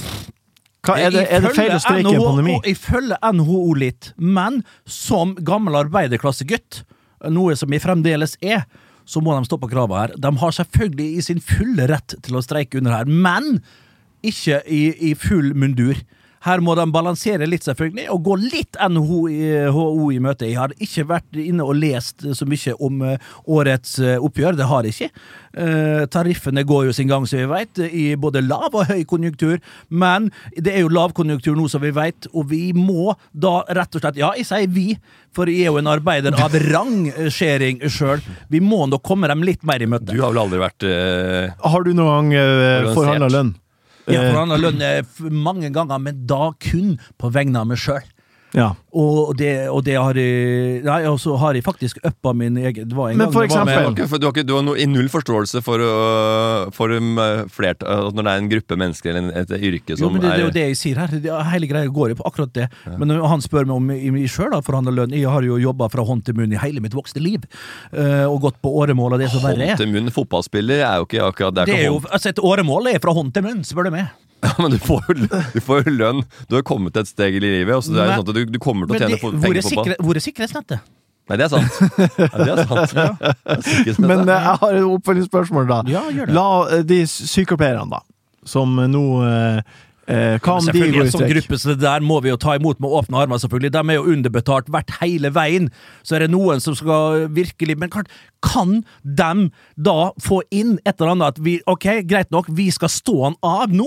Hva, er, det, er det feil å streike i en pandemi? Jeg følger N H O litt, men som gammel arbeiderklassegutt, noe som jeg fremdeles er, så må de stå på kravet her. De har selvfølgelig i sin fulle rett til å streike under her, men ikke i, i full mundur. Her må de balansere litt selvfølgelig, og gå litt N H O i møte. Jeg har ikke vært inne og lest så mye om årets oppgjør, det har jeg ikke. Tariffene går jo sin gang, som vi vet, i både lav og høy konjunktur, men det er jo lavkonjunktur nå, som vi vet, og vi må da rett og slett, ja, jeg sier vi, for jeg er jo en arbeider av rangskjering selv. Vi må nok komme dem litt mer i møte. Du har vel aldri vært... Uh, har du noen gang uh, forhandlet lønn? Ja, for han har lønnet mange ganger, men da kun på vegne av meg selv. Ja. Og det, og det har jeg... Nei, og så har jeg faktisk øppet min egen... Det var en men gang for det var eksempel... med, Du har, ikke, du har, ikke, du har no, null forståelse for, uh, for um, flert, uh, når det er en gruppe mennesker eller et yrke som jo, men det, det er jo er... det jeg sier her. Det, hele greia går jo på akkurat det. Ja. Men når han spør meg om i, i selv da, forhandler lønn, jeg har jo jobbet fra hånd til munn i hele mitt voksne liv, uh, og gått på åremål, og det som verre er. Hånd til munn, fotballspiller er jo ikke akkurat... Det er, det er ikke jo, altså et åremål er fra hånd til munn, spør du meg. Ja, men du får, jo, du får jo lønn. Du har kommet et steg i livet, og så det er jo sånn at du, du kommer til å tjene det, penger hvor er på sikre, hvor er sikkerhetsnettet? Nei, det er sant. Ja, det er sant. Ja. Det er sikkerhetsnettet. Men uh, jeg har et oppfølgingsspørsmål da. Ja, gjør det. La uh, de sykepleierne da, som nå... Uh, Eh, hva om de går i som strekk? gruppe, så det der må vi jo ta imot med åpne armer selvfølgelig. De er jo underbetalt hvert hele veien. Så er det noen som skal virkelig, men klart, kan de da få inn et eller annet at vi, ok, greit nok, vi skal stå han av nå,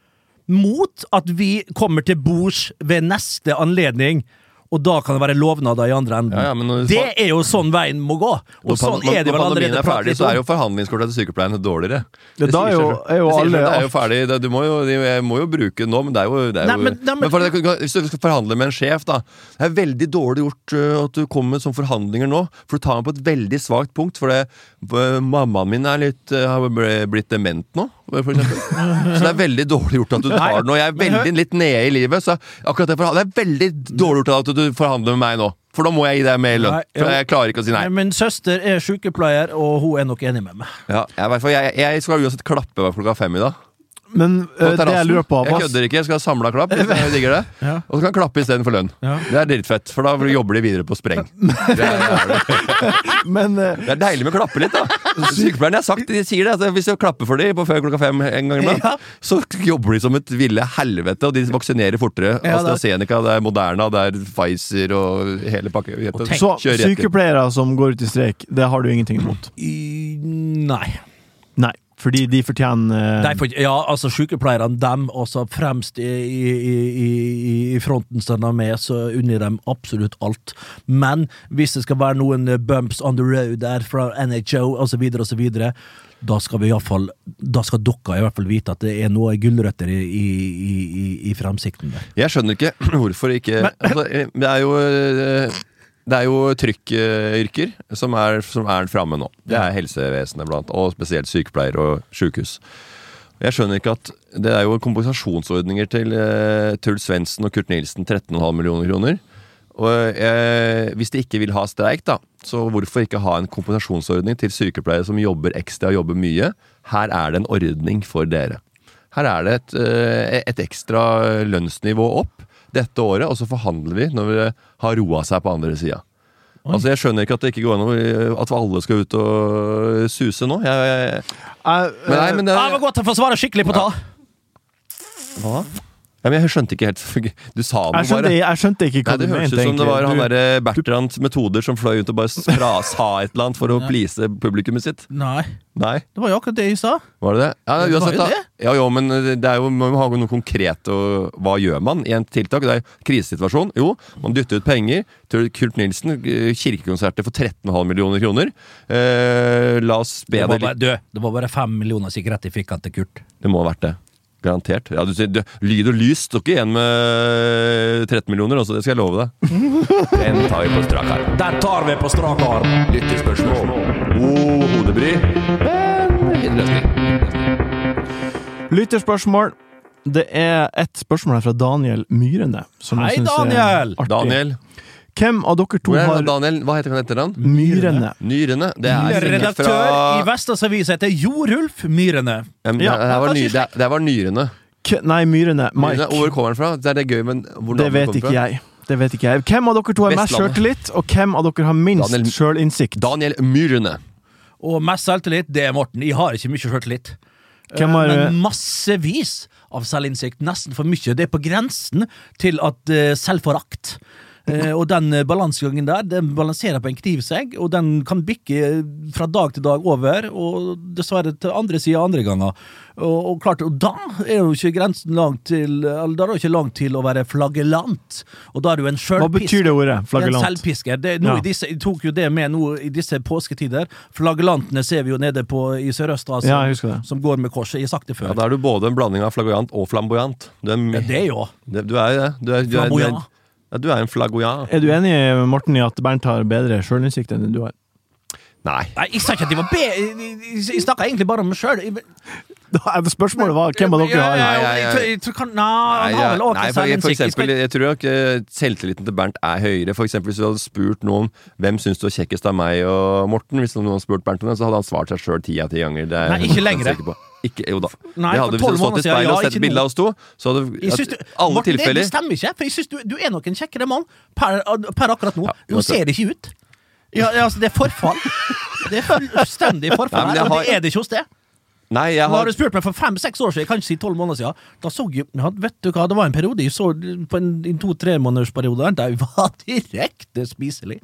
mot at vi kommer til bords ved neste anledning, og da kan det være lovnader i andre enden. Ja, ja, men det er jo sånn veien må gå. Og når, sånn er det vel allerede er ferdig, så er jo forhandlingskortet til sykepleierne dårligere. Ja, da er jo, er jo alle... Det er jo ferdig, det, du må jo, jeg må jo bruke nå, men det er jo... Det er nei, jo men, nei, men, men for det, hvis du skal forhandle med en sjef da, det er veldig dårlig gjort uh, at du kommer med sånne forhandlinger nå, for du tar meg på et veldig svagt punkt, for det, uh, mammaen min er litt, uh, har blitt dement nå, for eksempel. Så det er veldig dårlig gjort at du tar den, og jeg er veldig litt nede i livet, så akkurat det, det er veldig dårlig gjort at du forhandler med meg nå. For da må jeg gi deg mer lønn. For jeg klarer ikke å si nei. Min søster er sykepleier, og hun er nok enig med meg. Ja, jeg, jeg, jeg skal uansett klappe meg klokka fem i dag. Men uh, det jeg lurer på... Jeg kødder ikke, jeg skal ha samlet klapp. Jeg digger det. Ja. Og så kan jeg klappe i stedet for lønn. Ja. Det er drittfett, for da jobber de videre på spreng. Det er, Men, uh, det er deilig med å klappe litt, da. Sykepleierne har sagt, de sier det, at hvis jeg klapper for dem på før klokka fem en gang iblant, ja. så jobber de som et ville helvete, og de vaksinerer fortere. Ja, AstraZeneca, det er Moderna, det er Pfizer og hele pakke. Og så sykepleiere som går ut i streik, det har du ingenting imot? I, nei. Nei. Fordi de fortjener... Uh... For, ja, altså sykepleierne, dem også fremst i, i, i, i fronten som de er med, så unner dem absolutt alt. Men hvis det skal være noen bumps on the road der fra N H O og så videre og så videre, da skal vi i hvert fall, da skal dere i hvert fall vite at det er noe gulrøtter i, i, i, i fremsikten der. Jeg skjønner ikke hvorfor ikke... Men, altså, det er jo... Det er jo trykkyrker som er, som er fremme nå. Det er helsevesenet blant, og spesielt sykepleier og sykehus. Jeg skjønner ikke at det er jo kompensasjonsordninger til eh, Truls Svendsen og Kurt Nilsen, tretten komma fem millioner kroner. Og eh, hvis de ikke vil ha streik da, så hvorfor ikke ha en kompensasjonsordning til sykepleiere som jobber ekstra og jobber mye? Her er det en ordning for dere. Her er det et, eh, et ekstra lønnsnivå opp dette året, og så forhandler vi når vi har roet seg på andre siden. Altså, jeg skjønner ikke at det ikke går an at alle skal ut og suse nå. Jeg, jeg, jeg, men nei, men det... Ja, men godt å få svare skikkelig på ta. Hva? Ja, men jeg skjønte ikke helt. Du sa noe jeg skjønte, bare. Jeg skjønte ikke hva nei, det du mente. Det hørtes ut som det var han der Bertrands metoder som fløy ut og bare fra, sa et eller annet for å please publikummet sitt. Nei. Nei. Det var jo akkurat det jeg sa. Var det det? Ja, det var jo det. Ja, jo, men det er jo, man må ha noe konkret, og hva gjør man i en tiltak? Det er krisesituasjon. Jo, man dytter ut penger til Kurt Nilsen, kirkekonserter for tretten komma fem millioner kroner. Eh, la oss be det. Det bare, du, det var bare fem millioner sikkert jeg fikk han til Kurt. Det må ha vært det. Garantert. Ja, du sier, du, lyd og lys står ikke igjen med tretten millioner, også, det skal jeg love deg. Den tar vi på strak arm. Den tar vi på strak arm. Lyttespørsmål. God hodebry. Men Lytterspørsmål. Det er et spørsmål her fra Daniel Myrene. Som Hei, jeg synes Daniel! Er artig. Daniel. Hvem av dere to Hvor er har Daniel, hva heter han etter han? Myrene? Nyrene. Det er sikkert Redaktør fra i Vestas Avis heter Jorulf Myrene. Um, Ja, det, her var ny, kanskje det, det var Nyrene. K Nei, Myrene. Myrene. Mike. Og hvor kommer han fra? Det er det gøy, men hvor Det navnet vet kommer ikke fra? jeg. Det vet ikke jeg. Hvem av dere to har mest Vestlandet. selvtillit, og hvem av dere har minst Daniel- selvinnsikt? Daniel Myrene. Og mest selvtillit, det er Morten. Jeg har ikke mye selvtillit. Hvem har- Eh, Men massevis av selvinnsikt. Nesten for mye. Det er på grensen til at uh, selvforakt. Eh, og den uh, balansegangen der, den balanserer på en knivsegg, og den kan bikke fra dag til dag over, og dessverre til andre siden andre ganger. Og, og klart, og da er jo ikke grensen langt til, eller da er det ikke langt til å være flagellant. Og da er du en Hva sjølpisk. betyr det ordet? En Flagellant? selvpisker. Det, nå Ja. i disse, jeg tok jo det med nå i disse påsketider. Flagellantene ser vi jo nede på, i Sørøst-Asia, Ja, jeg husker det. som går med korset. Jeg har sagt det Ja, før. da er du både en blanding av flagoyant og flamboyant. Du er, Ja, det er jo det, du er jo det. Du er, du er, du er, flamboyant. ja, du er en flagoyant. Er du enig, Morten, i at Bernt har bedre selvinnsikt enn du har? Nei. Nei, jeg sa ikke at de var be... Jeg, jeg, jeg snakka egentlig bare om meg sjøl. Da er det Spørsmålet var hvem av dere har Nei, jeg- Jeg, tror- jeg tror kan, Nei, Nei, han har jeg, vel også nei for, for selvinnsikt. Jeg eksempel, skal- jeg tror ikke selvtilliten til Bernt er høyere. For eksempel hvis du hadde spurt noen hvem syns du er kjekkest av meg og Morten, hvis noen hadde spurt Bernt om det, så hadde han svart seg sjøl ti av ti ganger. Det er Nei, jeg ikke helt lenger. sikker på. Ikke, jo da. Nei, det for hadde hvis du tolv hadde stått i måneder siden, speilet og ja, sett ikke bilde nå. av oss to, så hadde Jeg synes at, du, alle Morten, det tilfeller stemmer ikke, for jeg synes du, du er nok en kjekkere mann per, per akkurat nå. Ja, Nå ser det ikke ut. Ja, ja, altså, det er forfall. Det er fullstendig forfall Nei, men her, jeg og har- det er det ikke hos det. Nei, jeg Nå har har du spurt meg for fem-seks år siden, jeg kan ikke si tolv måneder siden. Da så jeg, ja, vet du hva, det var en periode jeg så på en, en to-tre måneders periode der jeg var direkte spiselig.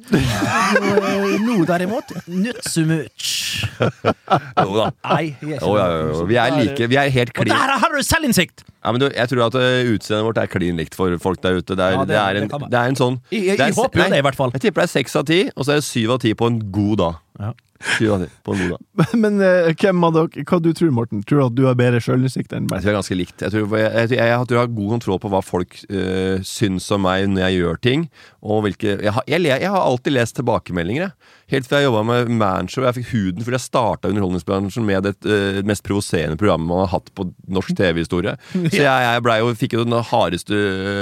Nå, nå derimot, not so much. Jo da. Nei, jeg er ikke Jo, ja, ja, ja. Vi er like, vi er helt Og klin. der har du selvinnsikt! Ja, men du, jeg tror at uh, utseendet vårt er klin likt for folk der ute. Det er, Ja, det- det er, det en, kan være. det er en sånn Jeg, jeg, det er- jeg håper jo nei, det, i hvert fall. Jeg tipper det er seks av ti, og så er det syv av ti på en god dag. Ja. Syv av ti på en god dag. Men eh, hvem av dere, hva du tror, Morten? Tror du at du har bedre selvinnsikt enn Jeg Bernt? tror jeg er ganske likt. Jeg tror jeg, jeg, jeg, jeg, tror jeg har god kontroll på hva folk uh, syns om meg når jeg gjør ting. Og hvilke, jeg, har, jeg, le- jeg har alltid lest tilbakemeldinger. Jeg. Helt fra jeg jobba med Manshow. Jeg fikk huden fordi jeg starta underholdningsbransjen med det uh, mest provoserende programmet man har hatt på norsk T V-historie. Så jeg, jeg ble jo, fikk jo den hardeste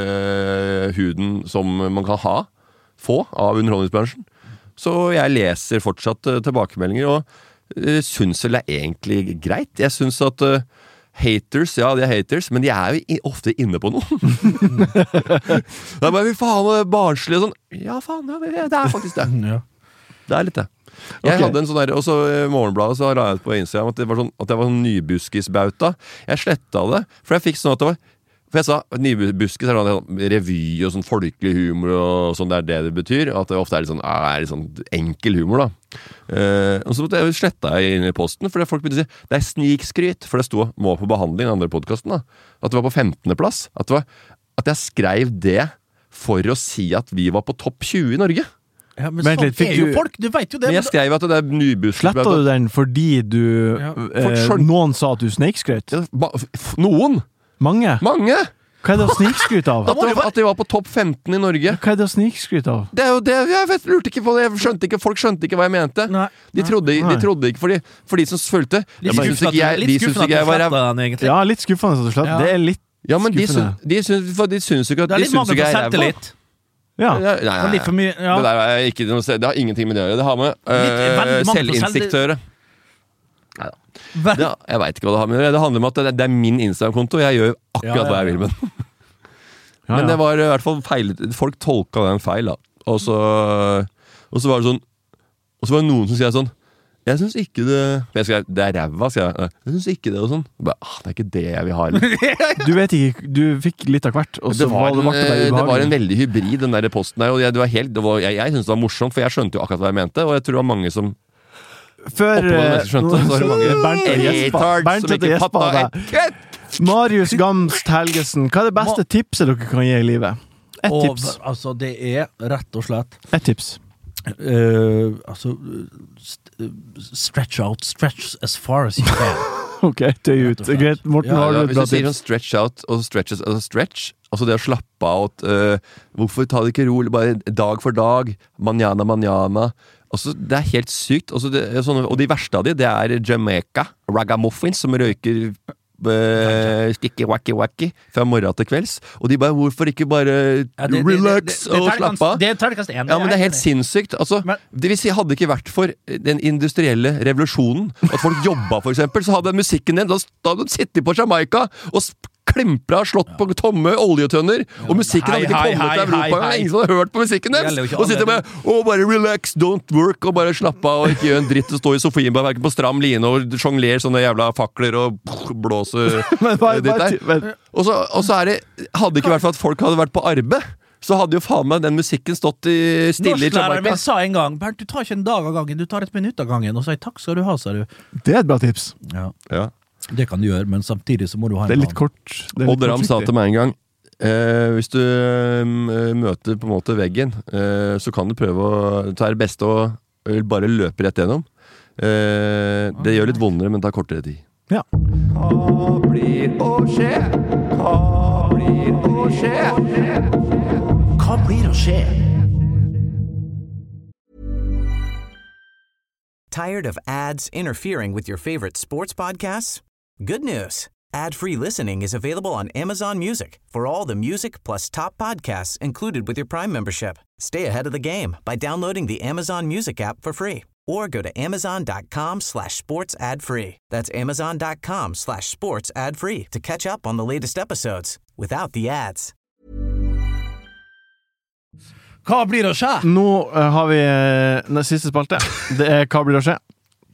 uh, huden som man kan ha. Få av underholdningsbransjen. Så jeg leser fortsatt uh, tilbakemeldinger, og uh, syns vel det er egentlig greit. Jeg syns at uh, haters, ja, de er haters, men de er jo i, ofte inne på noe. Det er bare, fy faen, det er barnslig og sånn. Ja, faen, ja, det, det er faktisk det. Ja. Det er litt det. Jeg Ok. hadde en sånn der, og så i Morgenbladet så la jeg ut på Instagram at, det var sånn, at jeg var sånn nybuskisbauta. Jeg sletta det, for jeg fikk sånn at det var For jeg sa nybuskis er sånn revy og sånn folkelig humor og sånn, det er det det betyr. At det ofte er litt sånn, er litt sånn enkel humor, da. Eh, og så måtte jeg sletta jeg inn i posten, fordi folk begynte å si det er snikskryt, for det sto 'må på behandling', den andre podkasten. At det var på femtende plass. At, det var, at jeg skrev det for å si at vi var på topp tjue i Norge. Ja, men Vent sånn litt, fikk er jo du- folk, du vet jo det. Men jeg men- skrev at det er nybuskis. Sletta du den fordi du Ja. eh, Folk skjønner- Noen sa at du snikskrøt? Ja, ba- f- Noen! Mange? Mange! Hva er det å snikskryte av? At, det, at de var på topp femten i Norge. Hva er det å snikskryte av? Det er jo det, jeg vet, lurte ikke på det. Jeg skjønte ikke, folk skjønte ikke hva jeg mente. Nei. De trodde, de Nei. trodde ikke, for de, for de som følte De Litt syntes skuffende ikke jeg, at du- de litt syntes skuffende ikke jeg at du var ræv. sletta den, egentlig. Ja, litt skuffende, rett og slett. Ja. Det er litt Ja, men de syns, skuffende. de syns, for de syns jo ikke at Det er de litt syns mangel ikke på jeg er ræva. selvtillit. Ja. Nei, nei, Og nei. litt for mye, ja. Det der er ikke noe, det har ingenting med det å gjøre. Det har med Litt- øh, veldig mangel på selvinnsikt å gjøre. Vel- Det, jeg veit ikke hva det har med å gjøre. Det handler om at det, det er min Instagram-konto, og jeg gjør akkurat Ja, ja, hva jeg ja. vil med den. Ja, Men ja. det var i hvert fall feil. Folk tolka den feil, da. Og så, og så var det sånn Og så var det noen som skrev sånn Jeg syns ikke det Jeg skrev det er ræva, skrev jeg. Jeg syns ikke det, og sånn. Jeg Bare, ah, det er ikke det jeg vil ha. Eller? Du vet ikke, du fikk litt av hvert, og så Det var, var det, en, ble det bare det var en ubehagelig. veldig hybrid, den der posten der. Og jeg, det var helt, det var, jeg, jeg syntes det var morsomt, for jeg skjønte jo akkurat hva jeg mente. Og jeg tror det var mange som Før oppå det meste skjønte. Så var det mange Bernt og Jesper retards Bernt som og ikke Jesper fatta der. et kødd! Marius Gamst Helgesen, hva er det beste tipset dere kan gi i livet? Ett Og, tips. altså, det er rett og slett Ett tips. eh, Altså st Stretch out. Stretch as far as you can. Ok, tøy ut. Rett og slett. Greit, Morten, Ja, har du Ja, et hvis bra du sier sånn tips? stretch out og stretches, altså stretch, altså det å slappe av og, øh, hvorfor ta det ikke rolig, bare dag for dag, manjana, manjana. Altså, det er helt sykt. Altså, det er sånne, og de verste av de, det er Jamaica, ragamuffins, som røyker uh, sticky wacky wacky fra morgen til kvelds. Og de bare, hvorfor ikke bare Ja, det- det- relax det- det- det- og terningkast- slappe av? Det er terningkast én. Ja, men det er helt sinnssykt. Altså, Men- det vil si, hadde det ikke vært for den industrielle revolusjonen, at folk jobba for eksempel, så hadde musikken din, da da hadde de sittet på Jamaica og sp- klimpra og slått på tomme oljetønner, og musikken hadde ikke Hei, kommet hei, til Europa hei, engang. hei. Ingen som hadde hørt på musikken Det gjelder jo deres. ikke Og sitter alle. med å bare relax, don't work, og bare slappe av og ikke gjøre en dritt og stå i Sofienberg på stram line og sjonglere sånne jævla fakler og blåse Men bare- ditt bare- der. men- Og så, og så er det Hadde det ikke vært for at folk hadde vært på arbeid, så hadde jo faen meg den musikken stått i stille i Norsklæreren min Jamaica. sa en gang Bernt, du tar ikke en dag av gangen, du tar et minutt av gangen. Og så sa jeg takk skal du ha, sa du. Det er et bra tips. Ja, Ja. det kan du gjøre, men samtidig så må du ha en Det er litt plan. kort. Det er litt Odd Ram sa kortsiktig. til meg en gang eh, hvis du eh, møter på en måte veggen, eh, så kan du prøve å ta det beste og eh, bare løpe rett gjennom. Eh, det gjør litt vondere, men tar kortere tid. Ja. Hva blir å skje? Hva blir å skje? Hva blir å skje? Tired of ads interfering with your favorite sports podcasts? Good news. Ad-free listening is available on Amazon Music for all the music plus top podcasts included with your Prime membership. Stay ahead of the game by downloading the Amazon Music app for free or go to amazon.com slash sports ad free. That's amazon.com slash sports ad free to catch up on the latest episodes without the ads. Hva blir å skje? Nå eh, har vi eh, den siste spalte. Det er Hva blir å skje?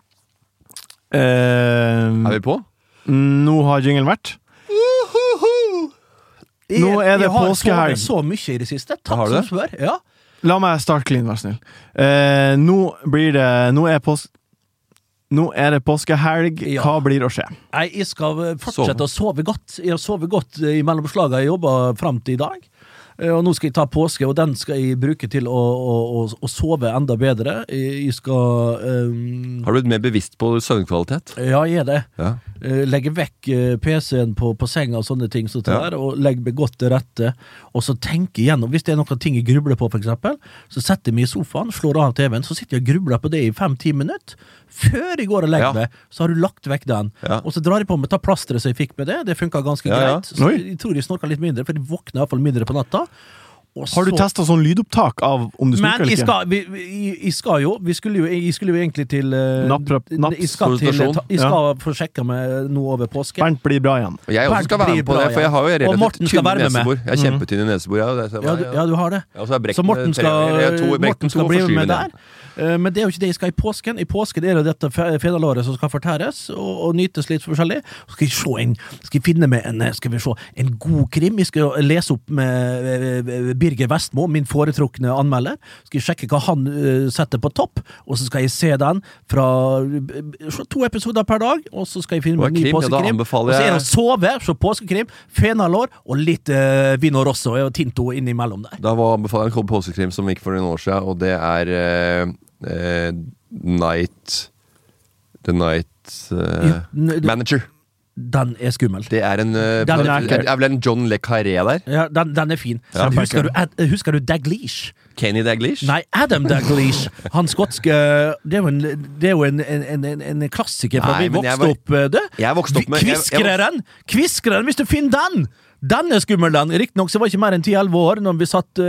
Eh, Er vi på? nå har jinglen vært. Nå er det Jeg har påskehelg. sovet så mye i det siste. Takk Har du som det? spør. Ja. La meg starte clean, vær snill. Eh, nå blir det Nå er pås... Nå er det påskehelg. Ja. Hva blir å skje? Nei, jeg skal fortsette å sove godt. Jeg har sovet godt i mellomslaget jeg jobba fram til i dag. Eh, Og nå skal jeg ta påske, og den skal jeg bruke til å, å, å, å sove enda bedre. Jeg jeg skal ehm, Har du blitt mer bevisst på søvnkvalitet? Ja, jeg er det. Ja. Eh, Legge vekk eh, P C-en på, på senga og sånne ting som det Ja. der, og legge meg godt til rette. Og så tenke igjennom. Hvis det er noen ting jeg grubler på, for eksempel, så setter jeg meg i sofaen, slår av T V-en, så sitter jeg og grubler på det i fem-ti minutter. Før jeg går og legger Ja. meg, så har du lagt vekk den. Ja. Og så drar jeg på meg ta plasteret som jeg fikk med det. Det funka ganske Ja, ja. greit. Så Oi. jeg tror jeg snorka litt mindre, for jeg våkner iallfall mindre på natta. Og Har du så- testa sånn lydopptak av om du Men snorker eller jeg ikke? skal, vi, vi, jeg skal jo Vi skulle jo, jeg skulle jo egentlig til eh, Napp- napp- Jeg skal, til, konsultasjon. ta- jeg skal få sjekka meg nå over påske. Bernt blir bra igjen. Og jeg også Bernt skal være blir med på bra, det, for jeg har jo ja. Og relativt Morten skal tynne være med meg. nesebor. Jeg er kjempetynne nesebor, ja. Det er, Ja, du, ja, du har det. Ja, og så er Så Morten Brekken- skal, jeg har to- Brekken Morten skal to bli for med syvende. der. Eh, Men det er jo ikke det jeg skal i påsken. I påsken er det dette fe- fedalåret som skal fortæres og, og nytes litt forskjellig. Så skal jeg se en Skal jeg finne meg en eh, Skal vi se en god krim. Jeg skal lese opp med eh, Birger Vestmo, min foretrukne anmelder. Skal jeg sjekke hva han eh, setter på topp, og så skal jeg se den fra eh, se to episoder per dag, og så skal jeg finne Og meg en ny krim, ja, da påskekrim. anbefaler Og så er det jeg- å sove, se påskekrim, fenalår og litt uh, Vino Rosso og Tinto innimellom der. Da var anbefalt en påskekrim som gikk for noen år siden, og det er eh, eh, Night The Night eh, Ja, n- Manager. Den er skummel. Det er en eh, Den er det er vel en John Le Carré der? Ja, den, den er fin. Ja. husker, du, Ad, husker du Daglish? Kenny Daglish? Nei, Adam Daglish. Han skotske Det er jo en, det er jo en, en, en, en klassiker fra Nei, vi men jeg vokste var- opp. eh, Det. Jeg vokste opp med- jeg- jeg Kviskreren! Kviskreren, hvis du finner den! Den er skummel, den. Riktignok så var det ikke mer enn ti-elleve år når vi satt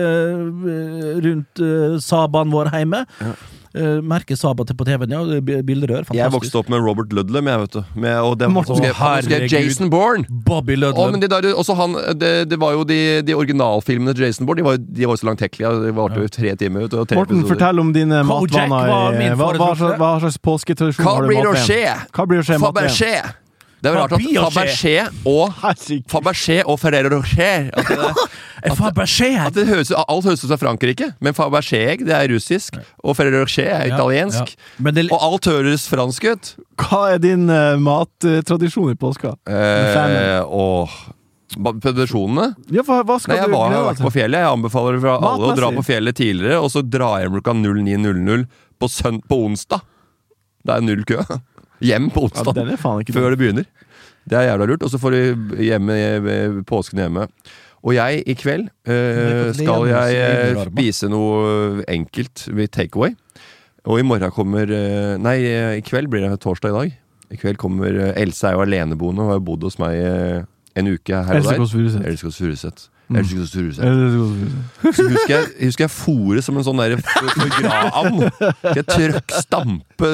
eh, rundt uh, Sabaen vår hjemme. Uh, merket Saba til på T V-en, ja. det er Bilderør. Jeg Fantastisk. vokste opp med Robert Ludlum, jeg, vet du. Med, og det, Morten, så skrev, han skrev herregud. Jason Bourne! Bobby Å, Ludlum. men det, der, også han, det, det var jo de, de originalfilmene til Jason Bourne. De var, de var jo så langtekkelige. De varte jo tre timer. Vet du, og tre Morten, episoder. fortell om dine Kojak matvaner. var min i- Hva, hva, foretrukne. hva slags påsketradisjon Hva har du i blir å matveien? skje? Hva blir å skje i matveien? Fabergé! Det er jo rart at Fabergé. Fabergé og Herregud. Fabergé og Ferrero Rocher at det, Er Fabergé her? at det høres, Alt høres ut som Frankrike, men Fabergé-egg det er russisk, og Ferrero Rocher er Ja, italiensk. ja. Men det, Og alt høres fransk ut. Hva er din uh, mattradisjon i påska? Eh, og ba- Tradisjonene? Ja, hva, hva skal Nei, jeg du var, har glede vært deg på til? fjellet. Jeg anbefaler fra alle å dra Matmessig. på fjellet tidligere, og så dra hjem klokka null ni null null på, søn, på onsdag. Det er null kø. Hjem på Ja, onsdag den er faen ikke før det begynner. Det er jævla lurt. Og så får du hjemme, påsken hjemme. Og jeg, i kveld, eh, skal jeg eh, spise noe enkelt ved takeaway. Og i morgen kommer eh, Nei, i kveld blir det torsdag i dag. I kveld kommer Else er jo aleneboende og har bodd hos meg en uke her og Else der. Kåss Furuseth. Else Kåss Furuseth. Else Kåss Furuseth. Else Kåss Furuseth. Så husker jeg, husker jeg fôret som en sånn der foie-gras-and. Jeg trøkk stampe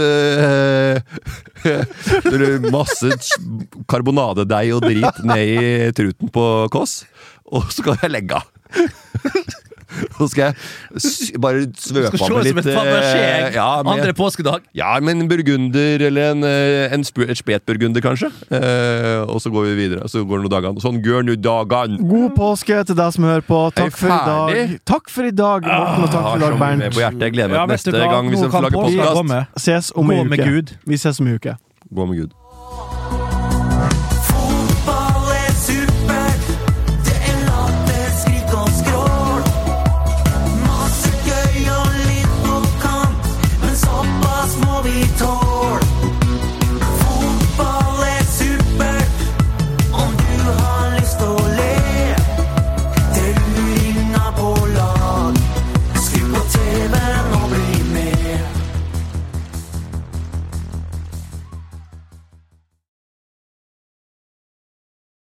øh, masse karbonadedeig og drit ned i truten på Kåss, og så kan jeg legge av. Så skal jeg bare svøpe av med litt Skal se ut som et fabergé ja, med, andre påskedag. ja, men en burgunder eller en, en sp- et spetburgunder kanskje eh, og så går vi videre, så går det noen dager sånn gør nu dagen. God påske til deg som hører på. Takk Er for i dag. ferdig? Takk for i dag, Morten, og takk for i dag, Med på Bernt. hjertet, jeg gleder meg Ja, til vet du neste hva? gang vi Nå skal kan lage påska podcast. komme. Ses om Gå en med uke. Gud. Vi ses om en uke. Gå med Gud.